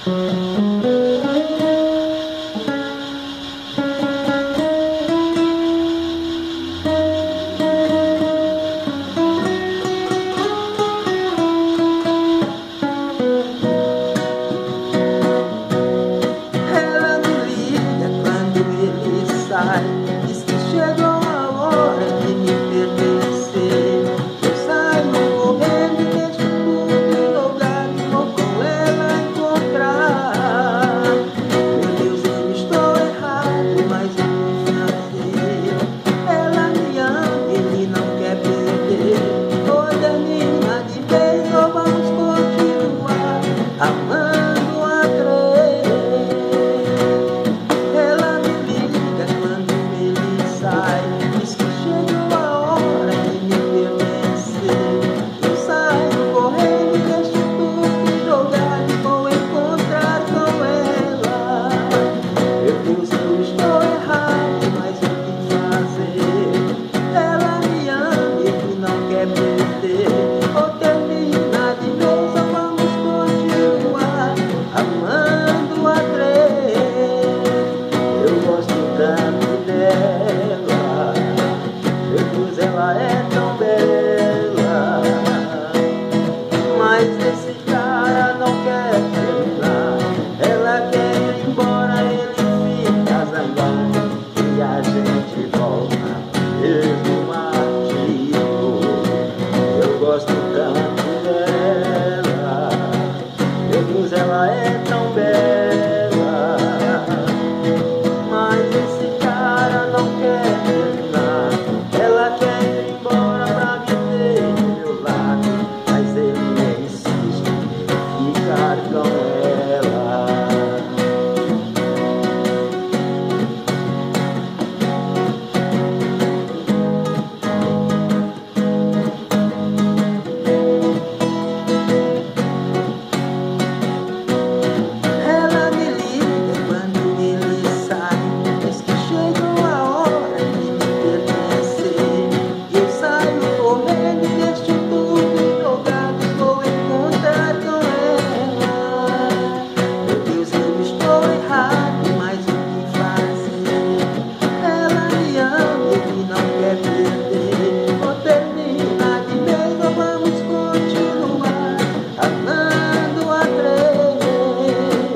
Diz que chegou a hora de me pertencer. Eu saio correndo e deixo tudo jogado e vou com ela encontrar. Meu Deus, eu estou errado, mas o que fazer? Ela me ama, ele não quer perder. Ou termina de vez ou vamos continuar amando a três. Diz que chegou a hora de me pertencer. Eu saio correndo e deixo tudo jogado e vou encontrar com ela. Meu Deus, eu estou errado, mas o que fazer? Ela me ama e ele não quer perder. Ou termina de vez ou vamos continuar amando a três. Eu gosto tanto dela, ela é tão bela, mas esse cara não quer terminar. Ela quer ir embora, ele fica zangado e a gente volta mesmo martírio. Eu gosto tanto dela, meu Deus, ela é tão bela.